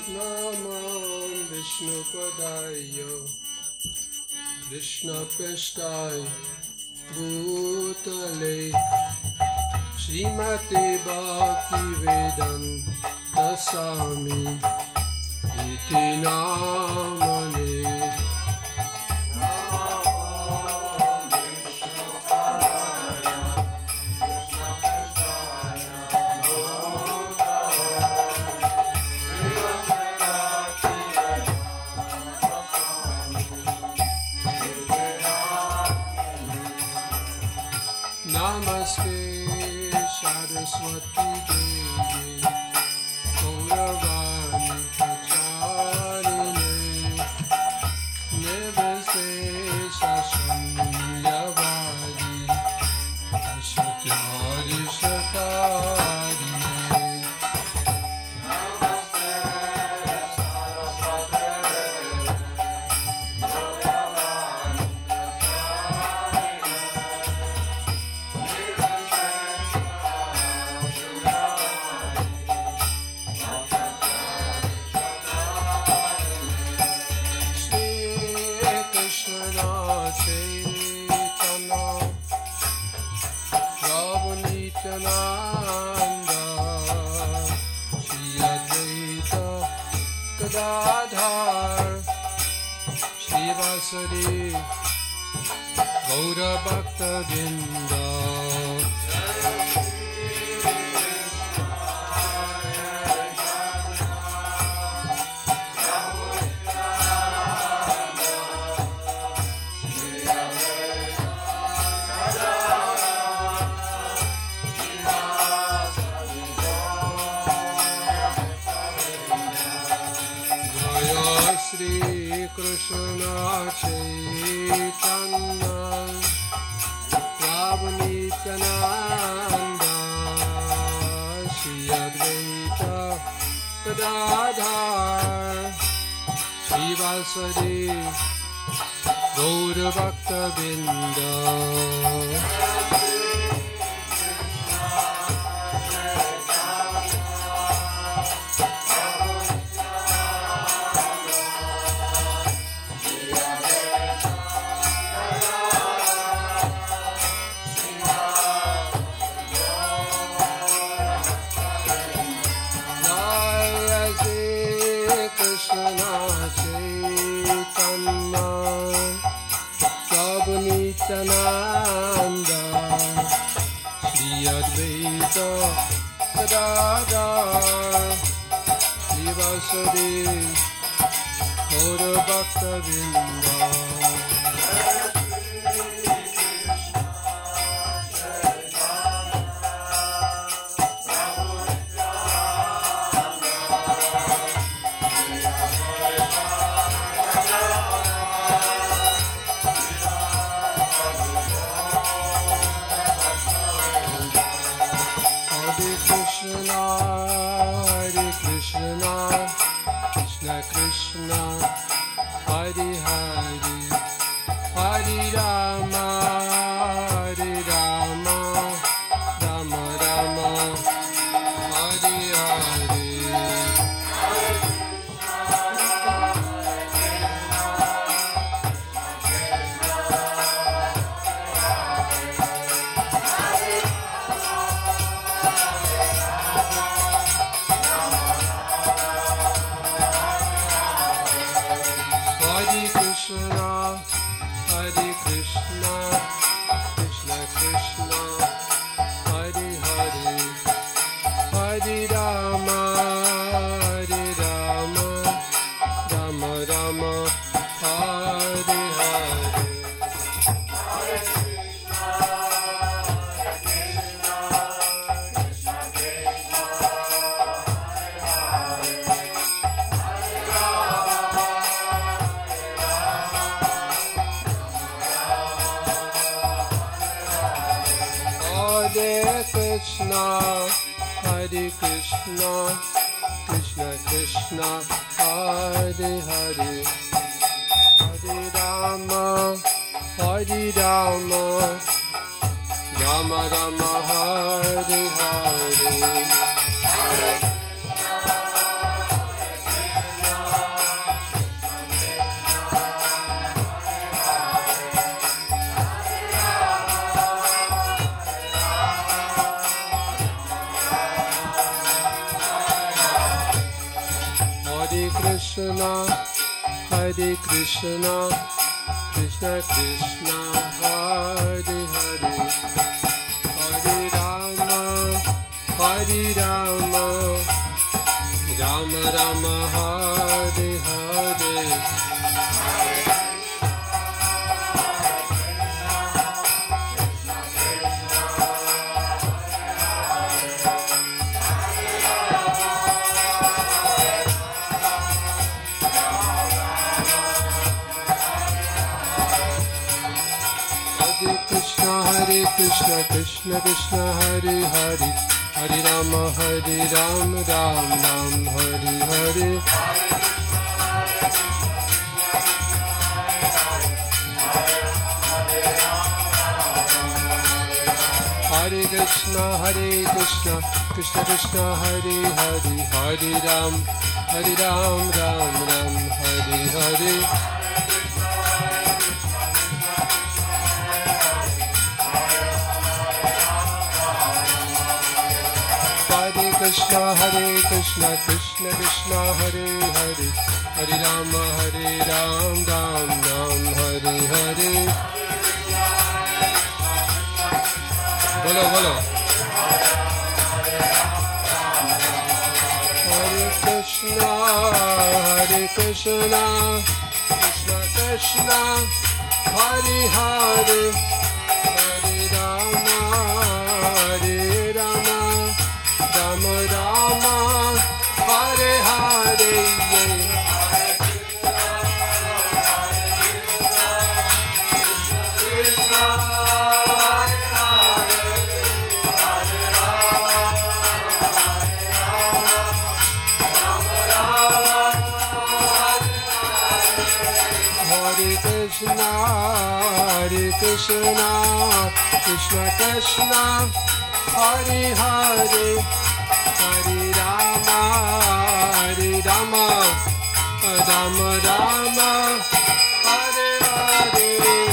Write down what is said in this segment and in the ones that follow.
Namo Vishnu Padaya Krishna Prashtai Bhutale Srimate Bhakti Vedanta Swami Iti Namane Namaste Saraswati Devi Gauravani Pacharine Nivase Shashamyavadi Ashatyari Shatarine Nanda Shri Advaita Gadadhar Shri Vasari Gaura Bhakta Vrinda Shri Krishna Chaitanya Prabhu Nityananda Shri Advaita Gadadhar Shri Vasari Gaura Bhakta Vrinda Nityananda Shri Advaita Gadadhar Shri Vasari Gaura Bhakta Vrinda Hare Krishna, Krishna Krishna, Hare Hare, Hare Rama, Hare Rama, Rama Rama, Hare Hare. Hare Krishna, Krishna Krishna, Hare Hare, Hare Rama, Hare Rama, Rama Rama, Hare Hare. Hare Krishna, Krishna Krishna, Hare Hare, Hare Rama, Hare Rama, Rama Rama, Hare Hare. Krishna, Hare Krishna, Krishna Krishna, Hare Hare, Hare Rama, Hare Rama, Rama Rama, Hare Hare. Hare Krishna, Krishna Krishna, Hare Hare, Hare Rama, Hare Rama, Ram Ram, Hare Hare. Hare Krishna, Krishna Krishna, Hare Hare, Hare Ram, Ram Ram, Hare Hare. Krishna, Krishna Krishna, Hare Hare, Hare Rama, Ram Ram, Hare Hare. Bolo, bolo. Hare Krishna, Krishna Krishna, Hare Hare, Hare Rama, Rama, Rama Rama, Hare Hare. Krishna, Krishna Krishna, Hare Hare, Hare Rama, Rama, Rama Rama, Hare Hare.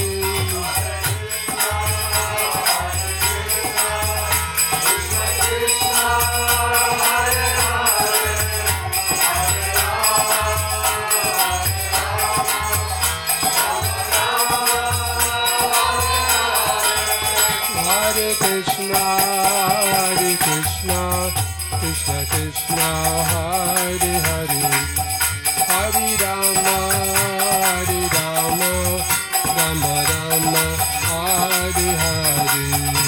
Krishna, Krishna Krishna, Hare Hare, Hare Rama, Rama Rama, Hare Hare.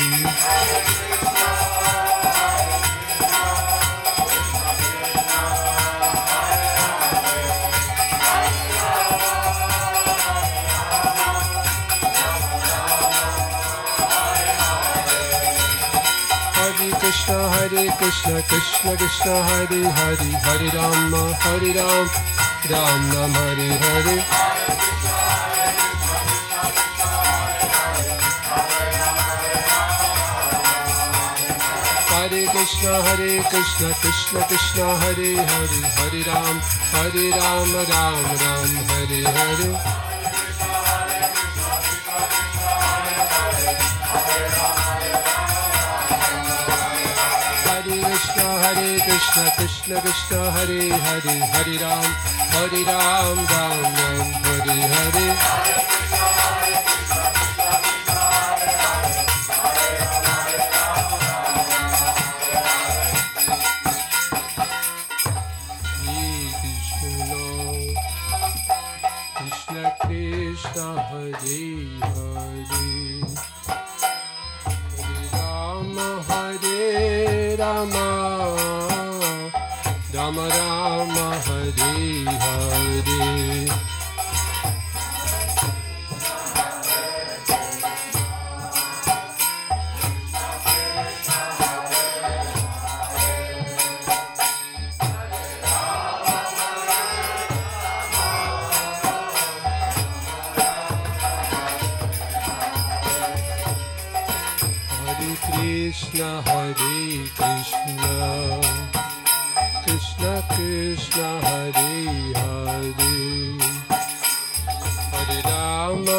Krishna, Krishna Krishna, Hare Hare, Hare Rama, Ram Ram, Hare Hare. Hare Krishna, Krishna Krishna, Hare Hare, Hare Ram, Ram Ram, Hare Hare. Krishna, Krishna, Hare Hare, Hare Ram, Ram Ram, Hare Hare. Krishna, Krishna, Hare Hare, Hare Rama, Rama Rama, Hare Hare. Krishna, Hare Krishna, Krishna Krishna, Hare Hare, Hare Rama,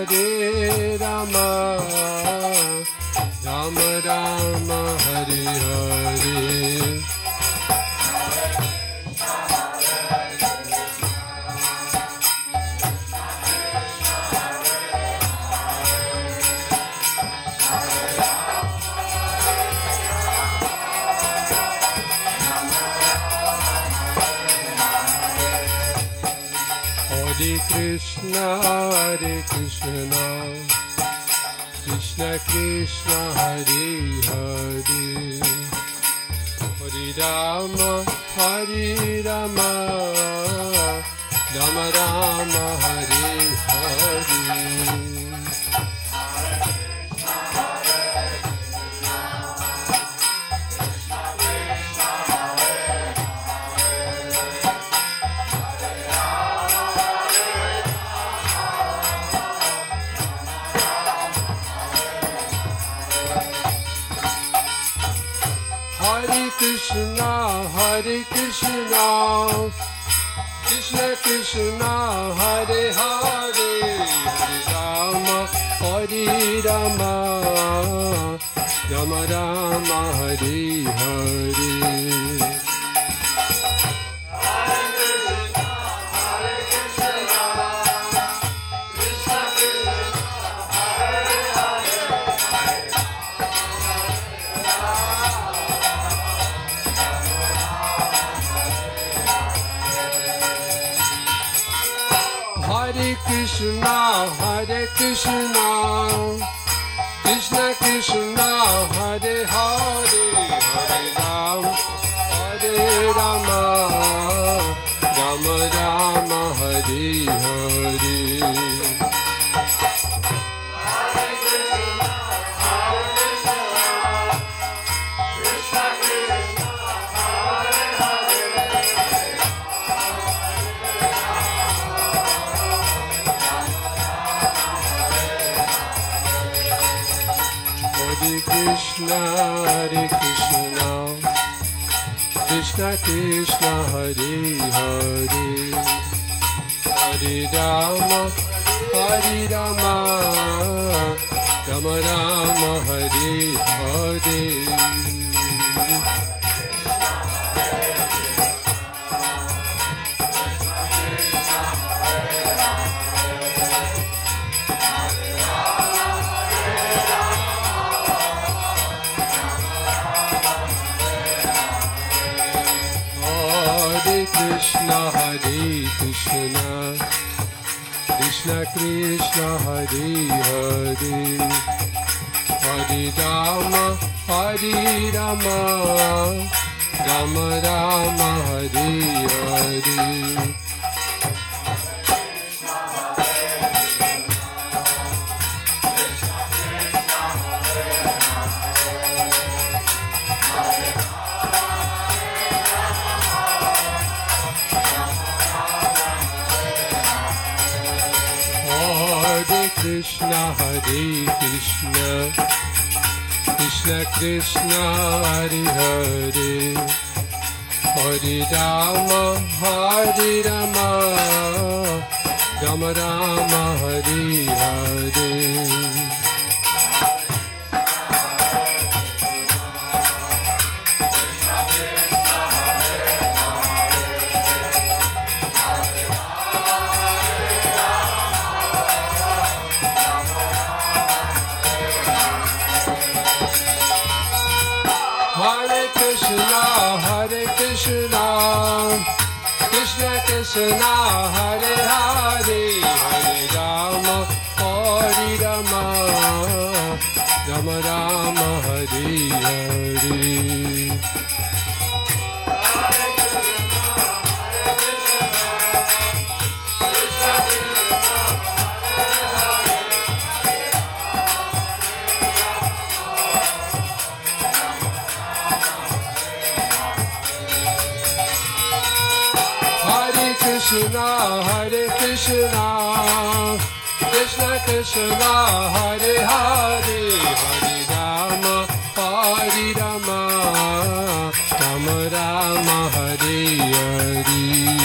Rama Rama, Hare Hare. Hare Krishna, Krishna Krishna, Hare Hare, Hare Rama, Rama Rama, Hare Hare. Hare Krishna, Krishna Krishna, Hare Hare, Hare Rama, Rama Rama, Hare Hare. Hare Krishna, Krishna Krishna, Hare Hare, Hare Rama, Rama Rama, Hare Hare. Hare Krishna, Krishna Krishna, Hare Hare, Hare Rama, Rama Rama, Hare Hare. Krishna, Krishna Krishna, Hare Hare, Hare Rama, Rama Rama, Hare Hare. Krishna, Krishna Krishna, Hare Hare, Hare Rama, Rama Rama, Hare Hare. Krishna Krishna, Hare Hare, Hare Rama, Rama Rama, Hare Hare. Krishna, Krishna Krishna, Hare Hare, Hare Rama, Rama Rama, Hare Hare.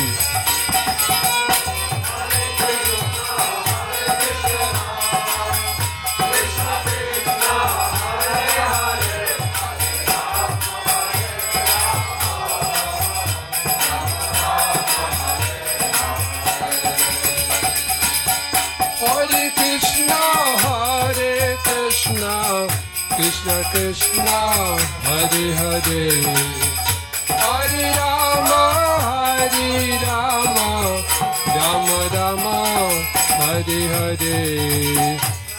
Krishna Krishna, Hare Hare, Hare Rama, Rama Rama, Hare Hare.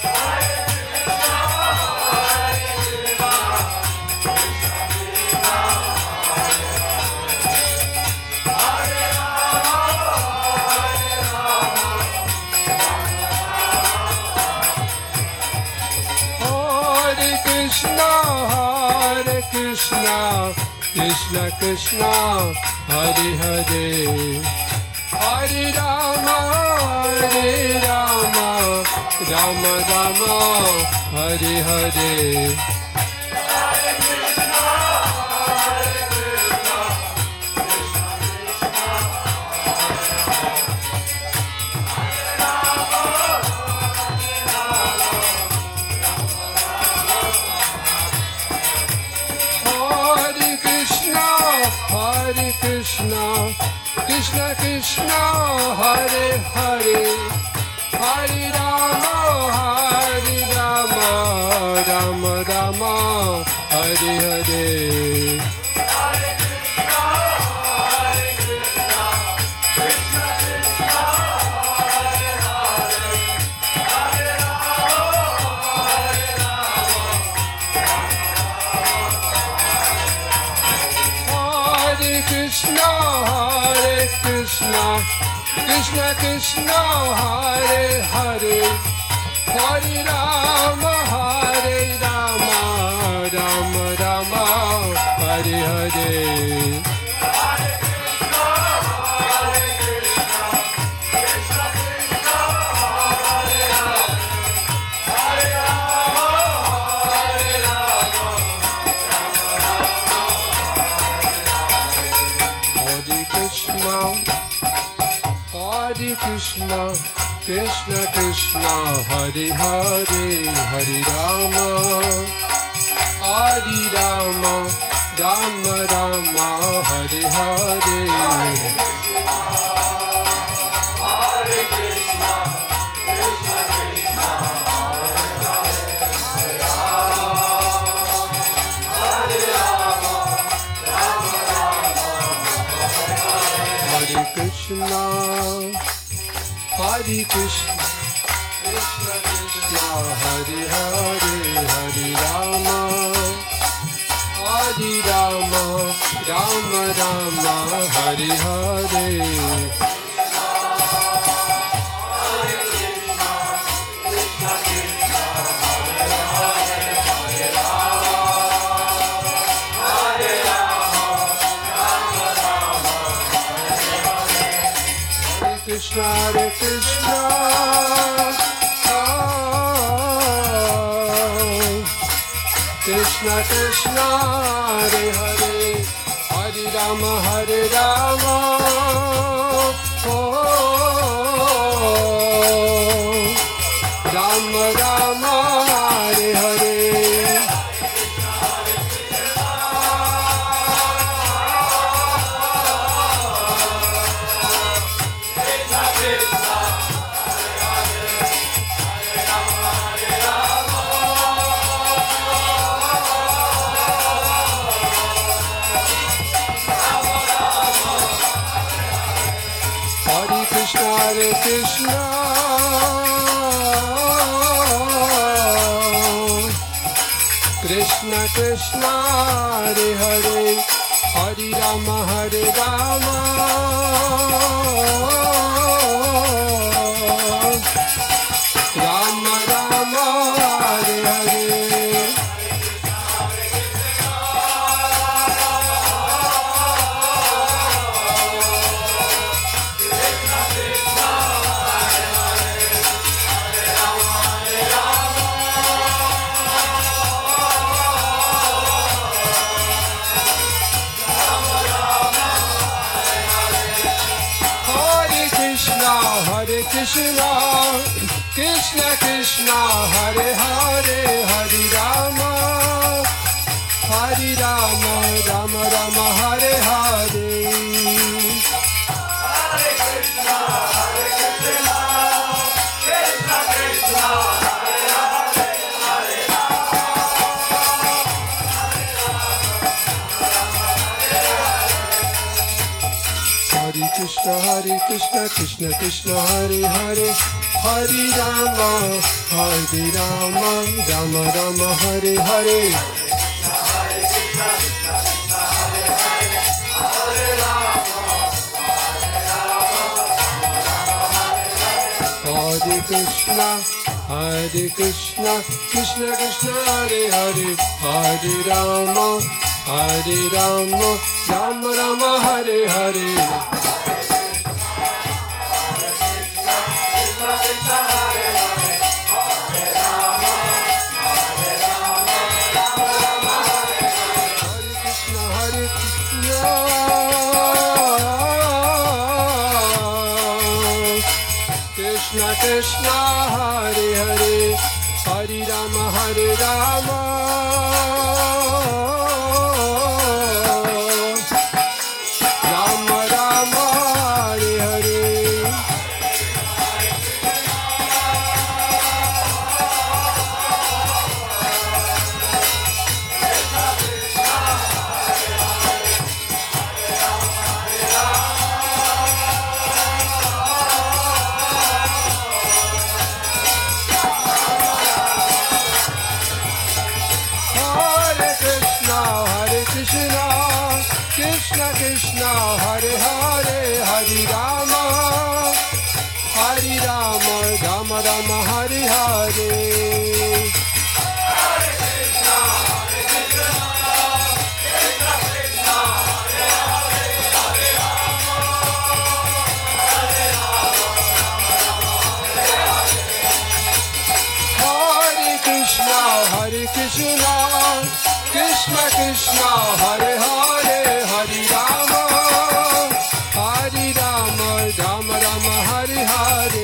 Krishna Krishna Hare Hare Hare Rama Rama Rama Hare Hare. Hare Krishna Krishna Krishna Hare Hare Hare Rama Rama Rama Hare Hare. Hare Krishna Krishna Krishna Hare Hare Hare Krishna Krishna Krishna Hare Hare Hare Rama Rama Rama Hare Hare. Hare Krishna Krishna Krishna Hare Hare Hare Rama Hare Krishna Krishna Krishna Hare Hare Hare Rama Rama Rama Hare Hare. Hare Krishna Krishna Krishna Hare Rama Hare Krishna Hare Krishna Krishna Krishna Hare Hare Hare Rama Rama Rama Hare Hare. Krishna Hare Krishna Krishna Krishna Hare Hare Hare Rama Rama Rama Hare Hare. Hare Krishna Krishna Krishna Hare Hare Hare Rama Rama Rama Hare Hare. Krishna Krishna Krishna Hare Hare Hare Rama Rama Rama Hare Hare. Hare Krishna Krishna Krishna Hare Hare Hare Hare Krishna Krishna Krishna Hare Hare Hare Rama, Rama Rama, Hare Hare. Hare Krishna, Krishna Krishna, Hare Hare, Hare Rama, Rama Rama, Hare Hare. Krishna, Hare Hare, Hare Rama, Rama Rama, Hare Hare. Krishna Krishna, Hare Hare, Hare Rama, Rama Rama, Hare Hare. Hare Krishna, Krishna Krishna, Hare Hare, Hare Rama, Rama Rama, Hare Hare.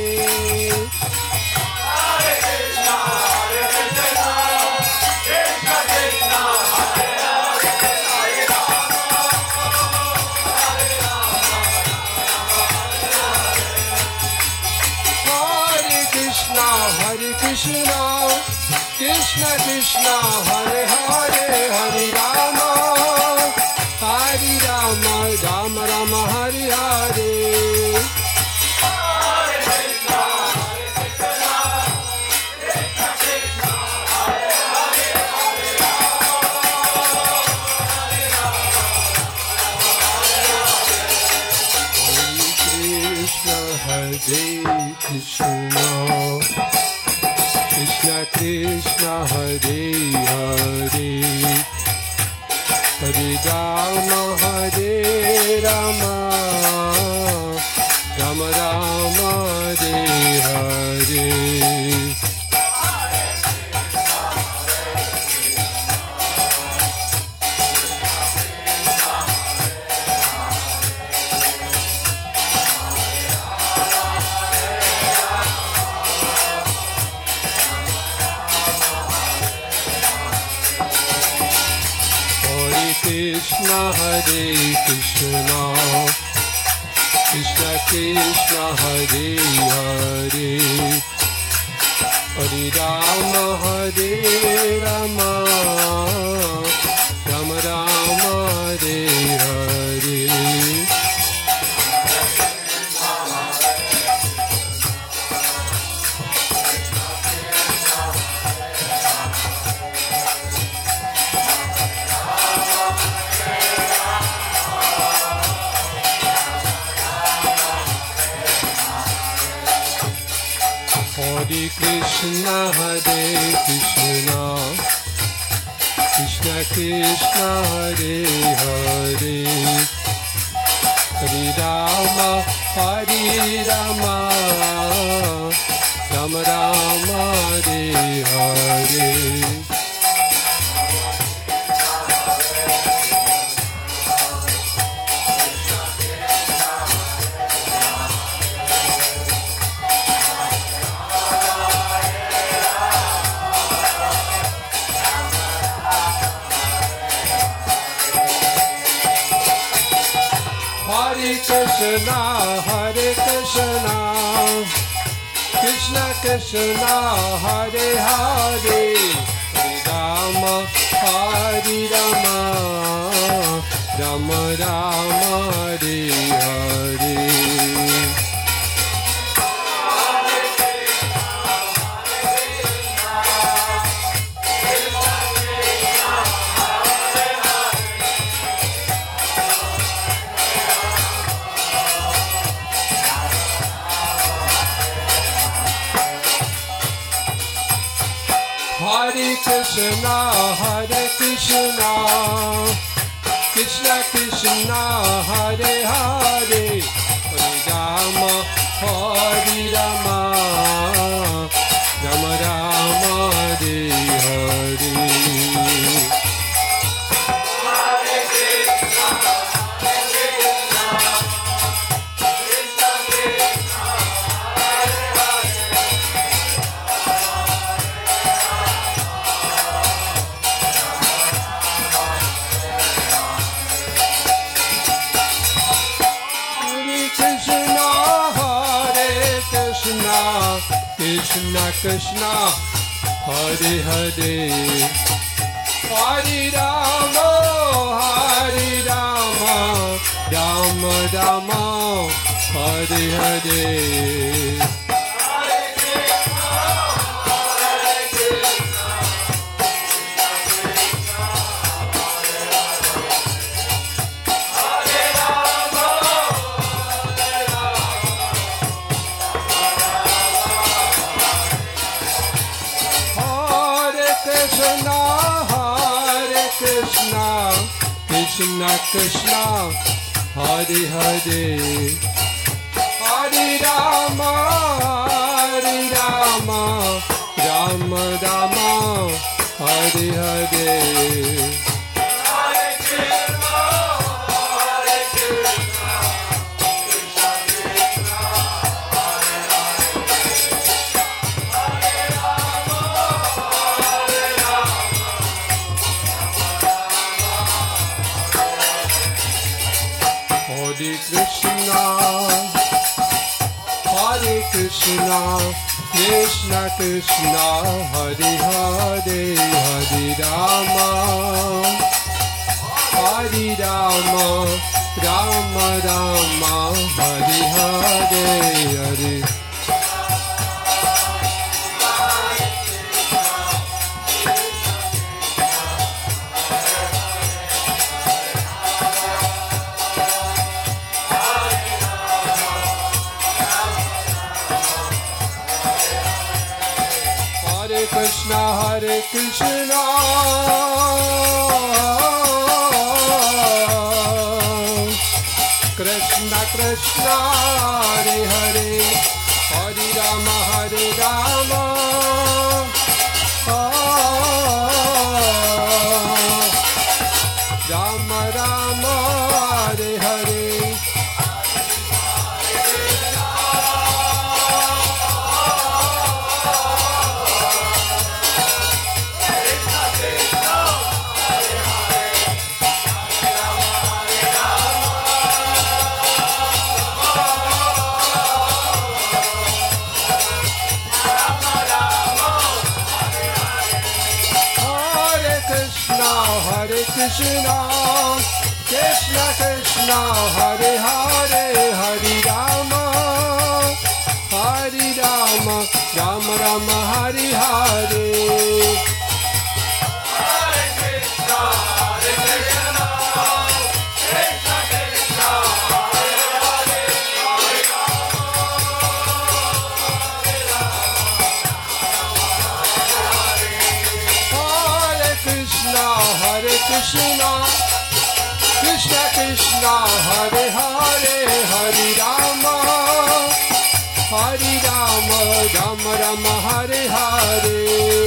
Hare Krishna, Krishna Krishna, Hare Hare, Hare Rama, Rama Rama, Hare Hare. Krishna, Krishna Krishna, Hare Hare, Hare Rama, Rama Rama, Hare Hare. Krishna, Hare Krishna, Krishna Krishna, Hare Hare, Hare Rama, Rama Rama, Hare Hare. Hare Krishna, Hare Krishna, Krishna Krishna, Hare Hare, Hare Rama, Rama Rama, Hare Hare. Hare Krishna, Krishna Krishna, Hare Hare, Hare Rama, Rama Rama, Hare Hare. Hare Krishna, Krishna Krishna, Hare Hare, Hare Rama, Hare Rama, Rama Rama, Hare Hare. Krishna Krishna, Hare Hare, Hare Rama, Rama Rama, Hare Hare. Krishna Krishna, Hare Hare, Hare Rama, Rama Rama, Hare Hare. Krishna, Krishna Krishna, Hare Hare, Hare Rama, Rama Rama, Hare Hare, Hare. Krishna, Hare Krishna, Krishna Krishna, Hare Hare, Hare Rama, Rama Rama, Hare Hare. Krishna, Krishna Krishna, Hare Hare, Hare Rama, Rama Rama, Hare Hare. Krishna, Krishna Krishna, Hare Hare, Hare Rama, Rama Rama, Hare Hare.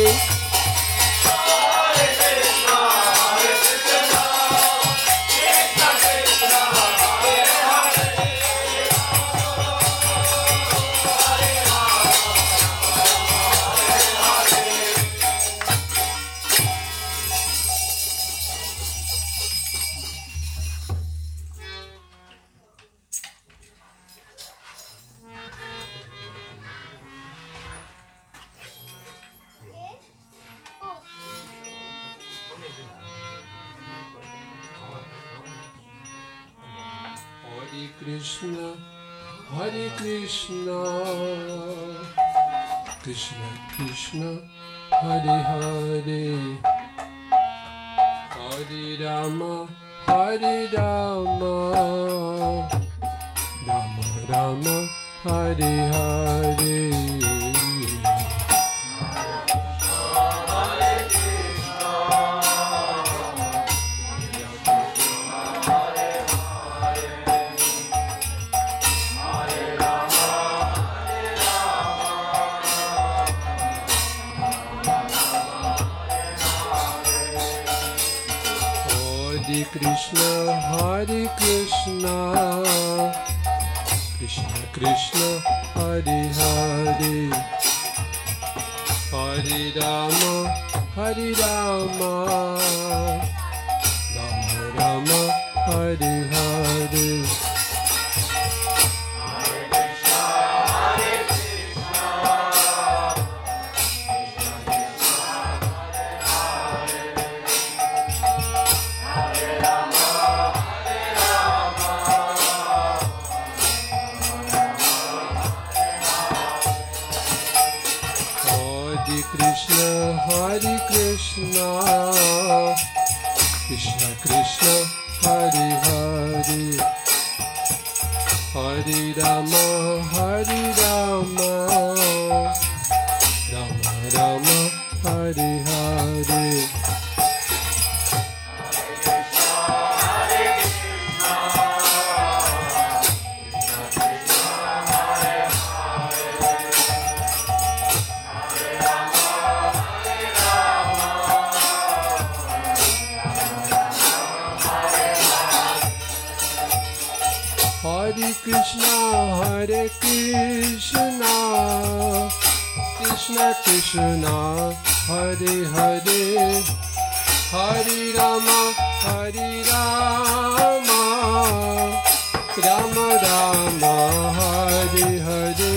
Krishna, Hare Krishna, Krishna Krishna, Hare Hare, Hare Rama, Rama Rama, Hare Hare. Krishna, Hare Krishna, Krishna Krishna, Hare Hare, Hare Rama, Hare Rama, Rama Rama, Hare Hare. Hare Krishna, Krishna Krishna, Hare Hare, Hare Rama, Hare Rama, Rama Rama, Hare Hare. Hare Krishna, Hare Krishna, Krishna Krishna, Hare Hare, Hare Rama, Hare Rama, Rama Rama, Hare Hare.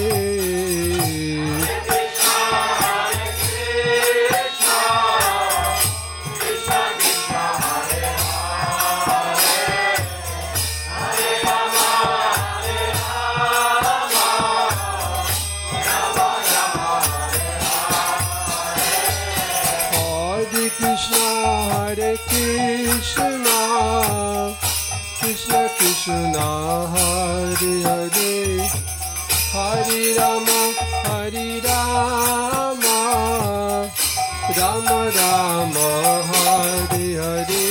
Hare Krishna, Krishna Krishna, Hare Hare, Hare Rama, Hare Rama, Rama Rama, Hare Hare.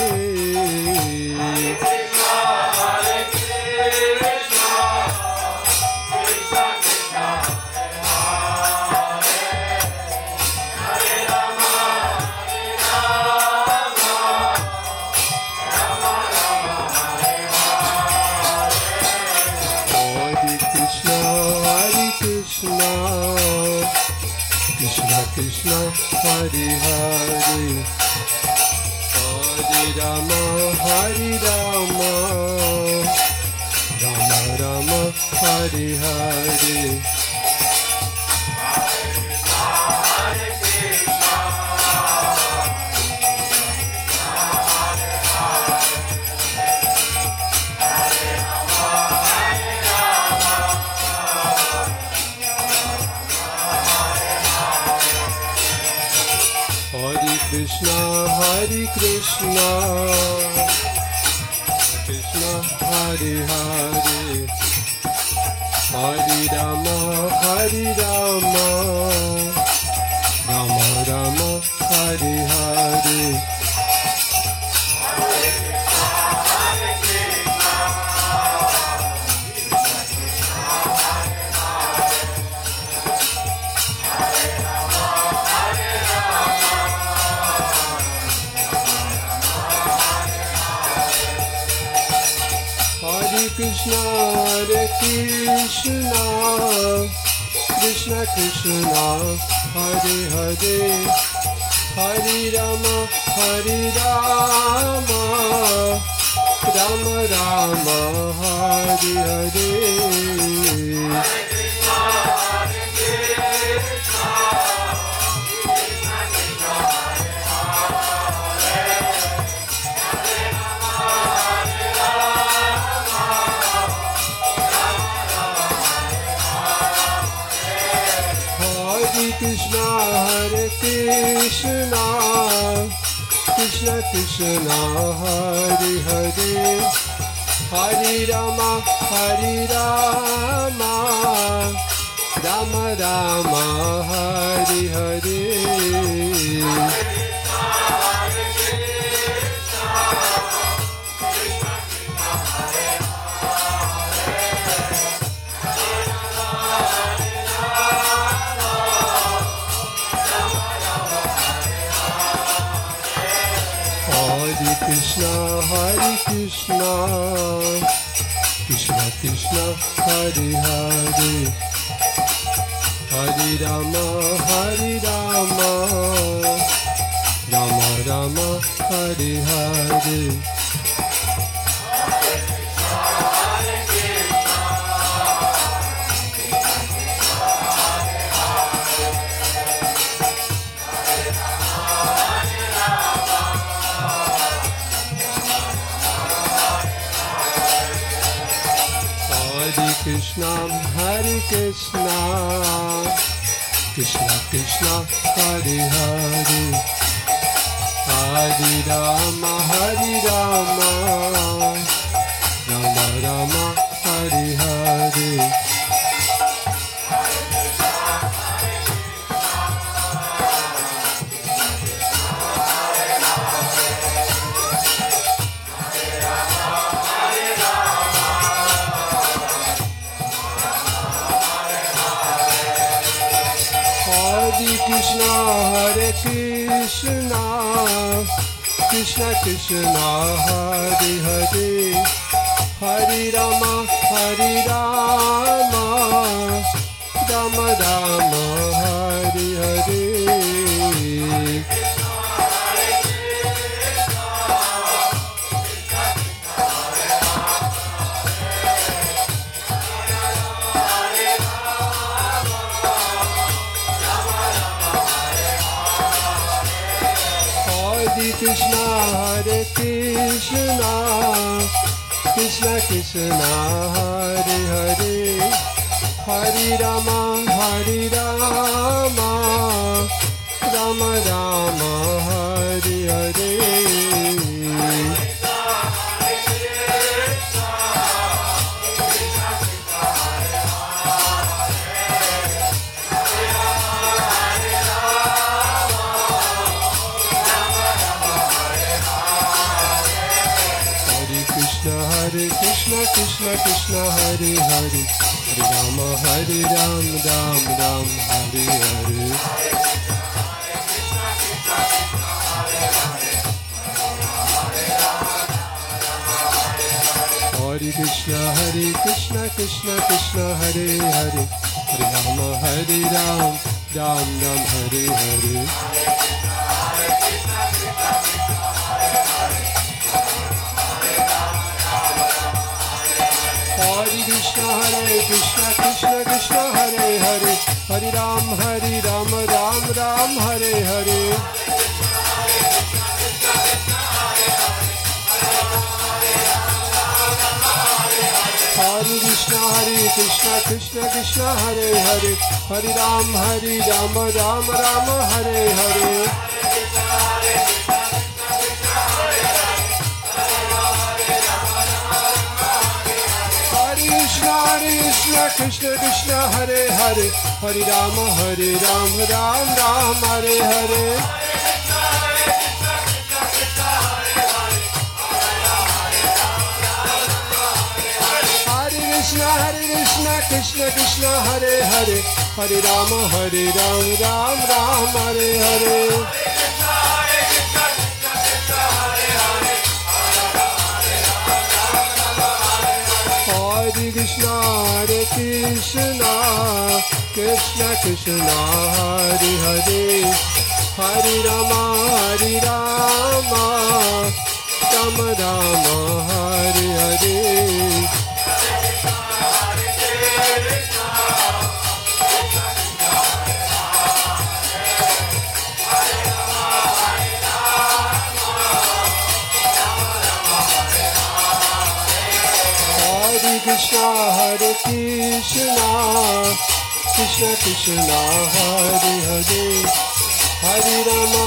Krishna Krishna, Hare Hare, Hare Rama, Hare Rama, Rama Rama, Hare Hare. Krishna, Hare Krishna, Krishna Hare Hare, Hare Rama, Hare Rama, Rama Rama, Hare Hare. Krishna, Hare Krishna, Krishna Krishna, Hare Hare, Hare Rama, Hare Rama, Rama Rama, Hare Hare. Krishna, Hare Krishna, Krishna Krishna, Hare Hare, Hare Rama, Hare Rama, Rama Rama, Hare Hare. Krishna, Hare Krishna, Krishna Krishna, Hare Hare, Hare Rama, Hare Rama, Rama Rama, Hare Hare. Krishna, Hare Krishna, Krishna Krishna, Hare Hare, Hare Rama, Hare Rama, Rama Rama, Hare Hare. Krishna, Hare Krishna, Krishna Krishna, Hare Hare, Hare Rama, Hare Rama, Rama Rama, Hare Hare. Krishna, Hare Krishna, Krishna Krishna, Hare Hare, Hare Rama, Hare Rama, Rama Rama, Hare Hare. Hare Krishna, Krishna Krishna, Hare Hare, Hare Rama, Hare Rama, Rama Rama, Hare Hare. Hare Krishna, Krishna Krishna, Hare Hare, Hare Rama, Hare Rama, Rama Rama, Hare Hare. Hare Krishna, Krishna Krishna, Hare Hare, Hare Rama, Ram Ram, Hare Hare. Hare Krishna, Krishna Krishna, Hare Hare, Hare Rama, Ram Ram, Hare Hare. Krishna Krishna, Hare Hare, Hare Rama, Ram Ram, Hare Hare. Hare Krishna, Krishna Krishna, Hare Hare, Hare Rama, Ram Ram, Hare Hare. Hare Krishna, Krishna Krishna, Hare Hare, Hare Rama, Rama Rama, Hare Hare. Krishna, Hare Krishna, Krishna Krishna, Hare Hare, Hare Rama,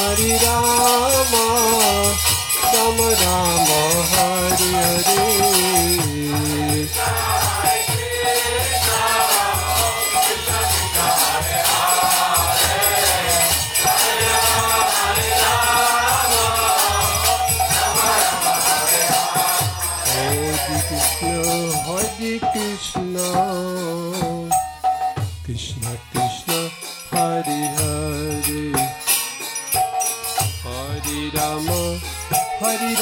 Rama Rama, Hare Hare. Krishna, Krishna Krishna, Hare Hare, Hare Rama, Hare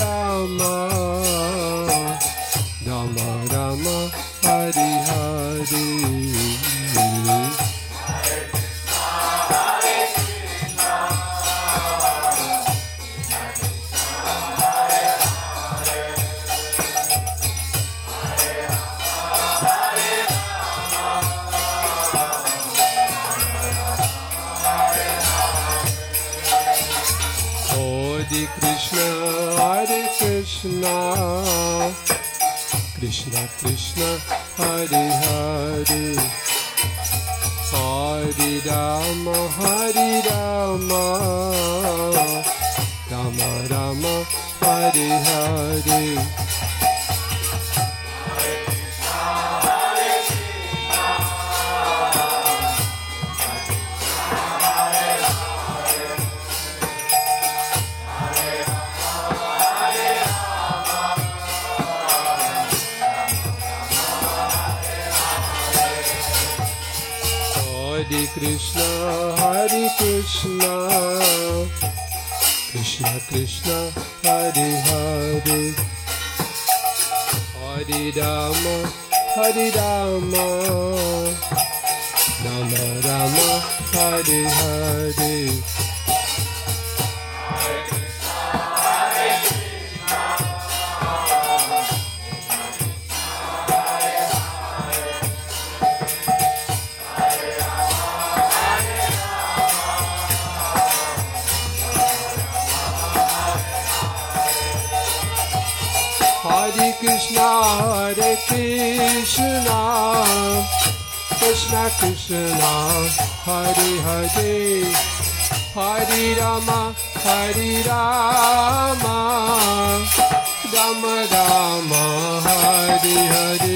Krishna Krishna Hare Hare Hare Rama Hare Rama Rama Rama Hare Hare Hare Krishna, Hare Krishna, Krishna Krishna, Hare Hare, Hare Rama, Hare Rama, Rama Rama, Hare Hare. Hare Krishna, Hare Krishna, Krishna Krishna, Hare Hare, Hare Rama, Hare Rama, Rama Rama, Hare Hare.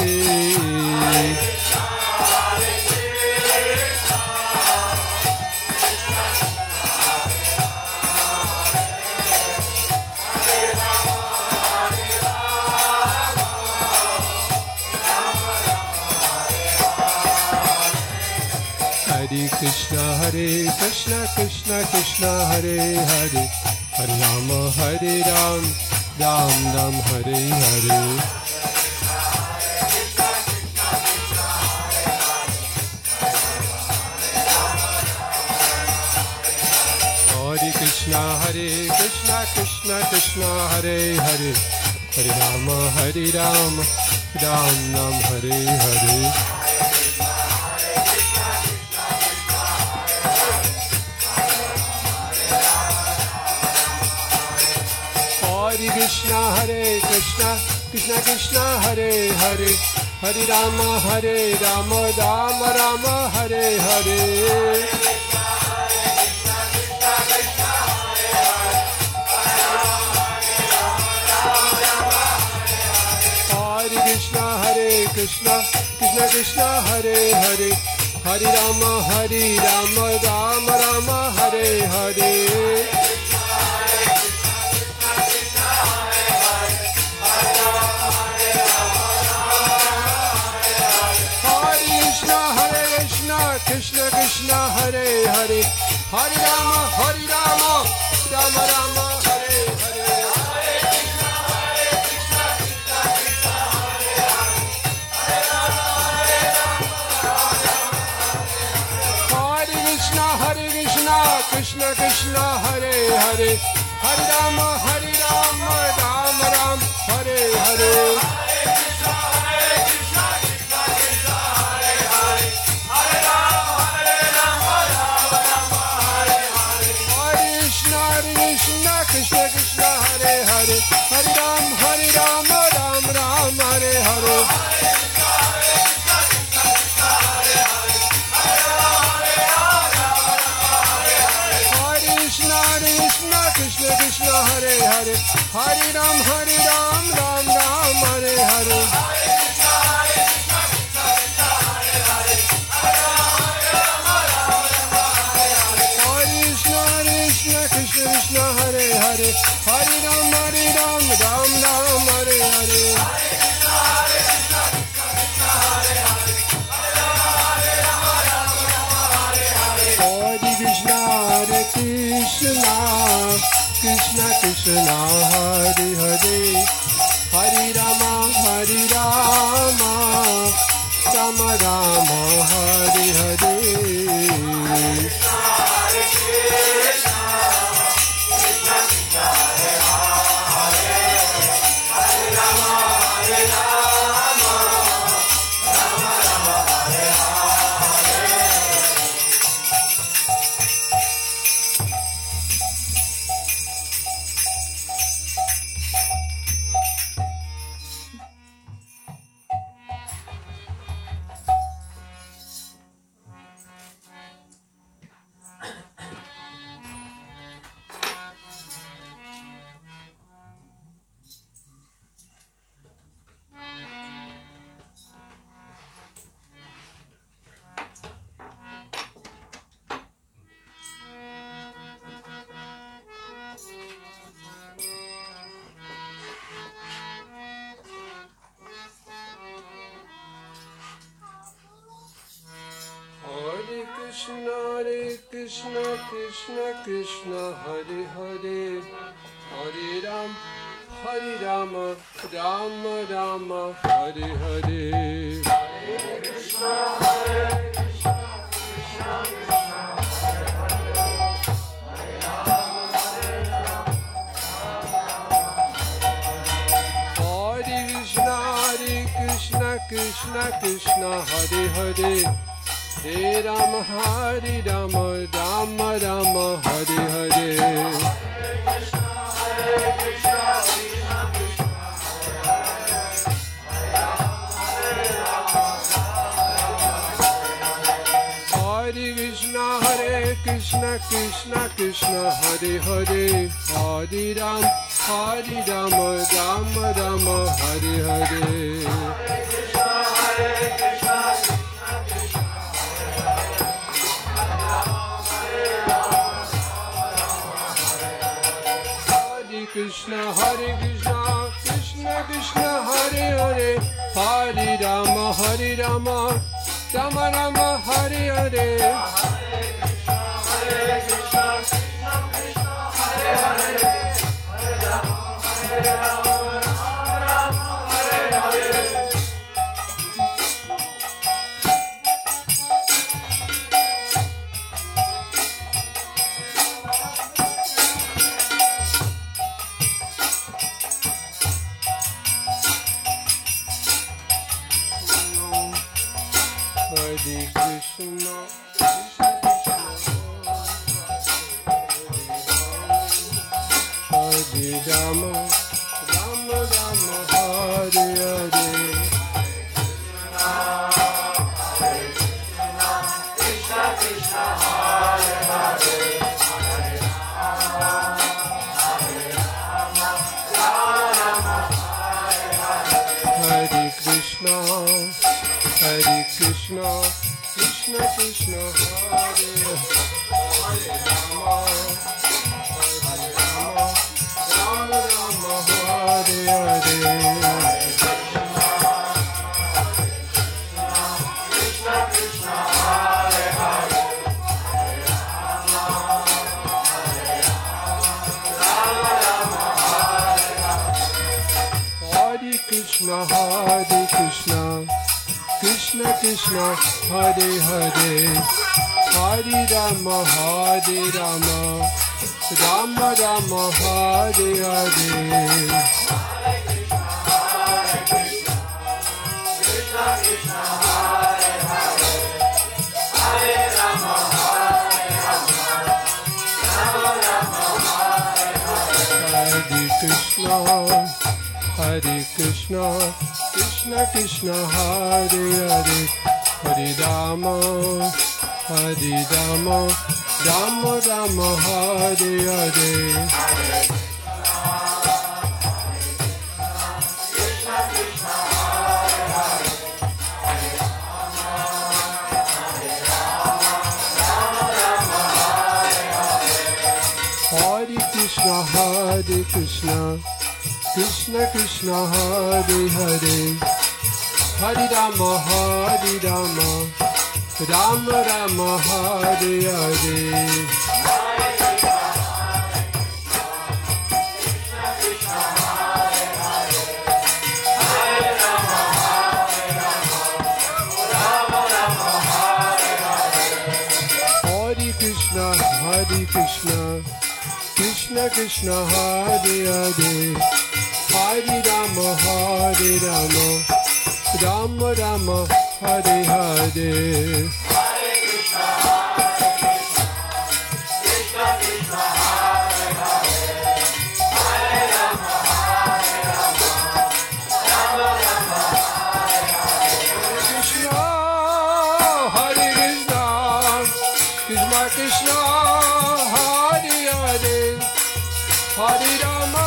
Hare Krishna, Hare Krishna, Krishna Krishna, Hare Hare, Hare Rama, Hare Ram, Ram Ram, Hare Hare. Hare Krishna, Hare Krishna, Krishna Krishna, Hare Hare, Hare Rama, Hare Ram, Ram Ram, Hare Hare. Hare Krishna, Hare Krishna, Krishna Krishna, Hare Hare, Hare Rama, Hare Rama, Rama Rama, Hare Hare. Hare Krishna, Hare Krishna, Krishna Krishna, Hare Hare, Hare Rama, Hare Rama, Rama Rama, Hare Hare. Krishna Krishna, Hare Hare, Hare Rama, Hare Rama, Rama Rama, Hare Hare. Hare Krishna, Hare Krishna, Krishna Krishna, Hare Hare, Hare Rama, Hare Rama, Hare Krishna, Hare Krishna, Krishna Krishna, Hare Hare, Hare Rama, Hare Rama, Rama Rama, Hare Hare. Krishna Krishna, Hare Hare, Hare Ram, Hare Ram, Ram Ram, Hare Hare. Hare Krishna, Krishna Krishna, Hare Hare, Hare Ram, Hare Ram, Ram Ram, Hare Hare. Krishna Krishna, Hare Hare, Hare Ram, Hare Ram, Ram Ram, Hare Hare. Hare Krishna, Hare Krishna, Krishna Krishna, Hare Hare, Hare Rama, Hare Rama, Rama Rama Hare Hare Krishna Krishna Krishna Hare Hare Hare Rama Rama Rama Hare Hare Hare Krishna Krishna Krishna Krishna Krishna Hare Hare Hare Rama Rama Rama Hare Hare Hare Krishna Krishna Krishna Hare Hare Hare Rama Rama Hare Hare Krishna Krishna Krishna Hare Hare Hare Rama Rama Rama Hare Hare Krishna Hare Hare Hare Rama Rama Rama Hare Hare Hare Krishna Krishna Krishna Hare Hare Hare Rama Rama Rama Hare Hare Krishna Krishna Krishna Hare Hare Hare Rama Rama Rama Hare Hare Hare Krishna, Krishna Krishna Hare Hare, Hare Rama, Rama Rama, Hare Hare. Krishna, Hare Hare, Hare Rama,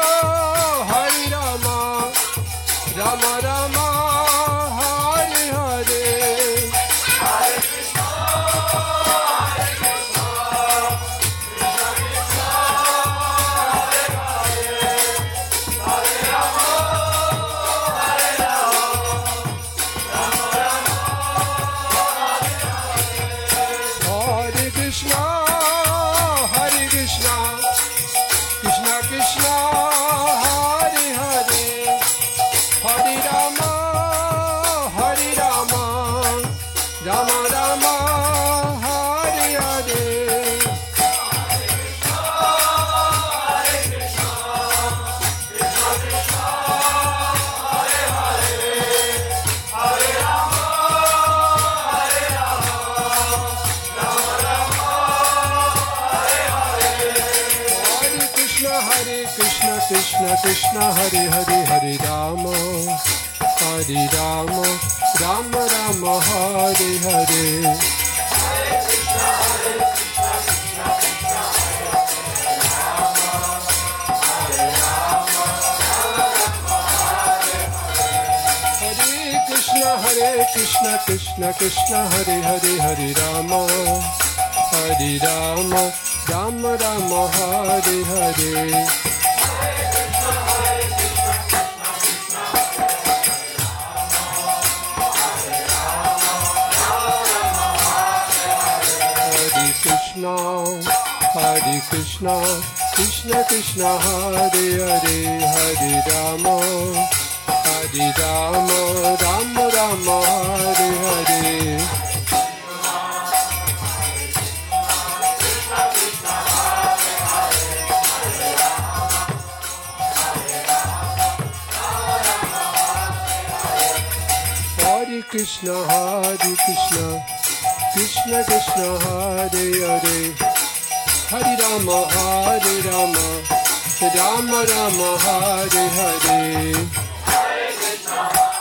Rama Rama, Hare Hare. Hare Krishna, Hare Krishna, Krishna Krishna, Hare Hare, Hare Rama, Rama Rama, Hare Krishna, Hare Krishna, Krishna Krishna, Hare Hare, Hare Rama, Rama Rama, Hare Hare. Hare Krishna, Krishna Krishna, Hare Hare, Hare Rama, Rama Rama, Hare Hare. Hare Krishna, Krishna Krishna, Hare Hare, Hare Rama, Rama Rama, Hare Hare. Hare Krishna, Krishna Krishna, Hare Rama, Hare Krishna, Krishna Krishna, Hare Hare, Hare Rama, Rama Rama, Hare Hare. Hare Krishna, Krishna Krishna, Hare Hare, Hare Rama, Rama Rama, Hare Hare. Hare Krishna, Krishna Krishna, Hare Hare, Hare Rama, Rama Rama, Hare Hare. Hare Krishna,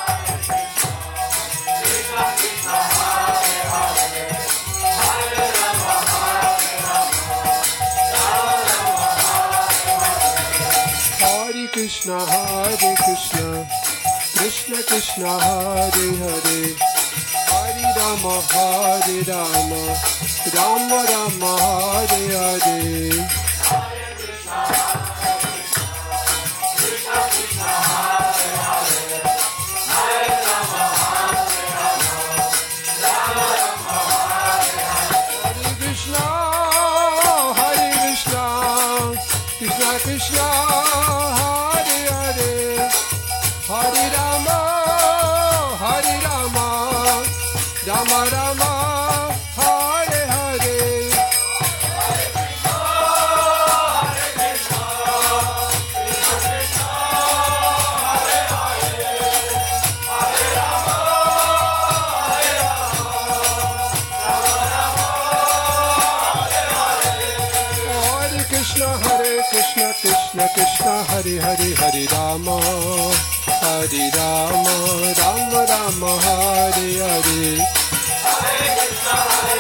Krishna Krishna, Hare Hare, Hare Rama, Hare Krishna, Krishna Krishna, Hare Hare, Hare Rama, Rama Rama, Hare Hare. Hare Krishna, Krishna Krishna, Hare Hare, Hare Rama, Rama Rama, Hare Hare. Hare Krishna, Krishna Krishna, Hare Hare, Hare Rama, Rama Rama, Hare Hare. Hare Krishna, Krishna Krishna, Hare Hare, Hare Rama, Rama Rama, Hare Hare. Hare Krishna, Krishna Krishna, Hare Hare, Hare Rama, Rama Rama, Hare Hare. Hare Krishna,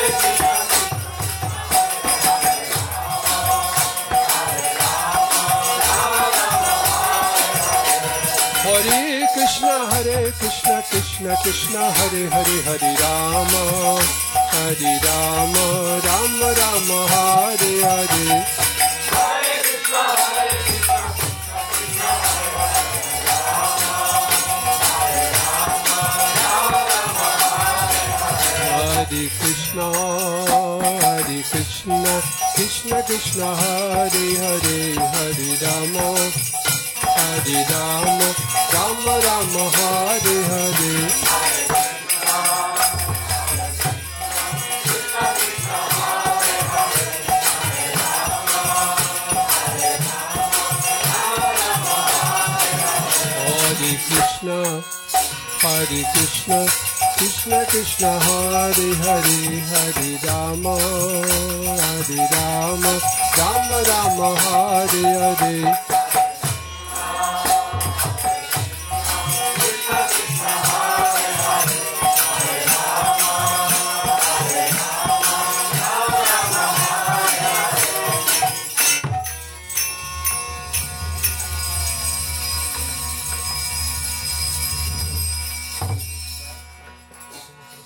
Hare Krishna, Krishna Krishna, Hare Hare, Hare Rama, Rama Rama, Hare Hare. Hare Krishna, Hare Krishna, Krishna Krishna, Hare Hare, Hare Rama, Rama Rama, Hare Hare. Hare Hare Krishna, Krishna Krishna Hare Hare, Hare Rama, Rama Rama Hare Hare.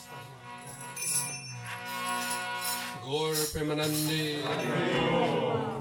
Gaur Premanande.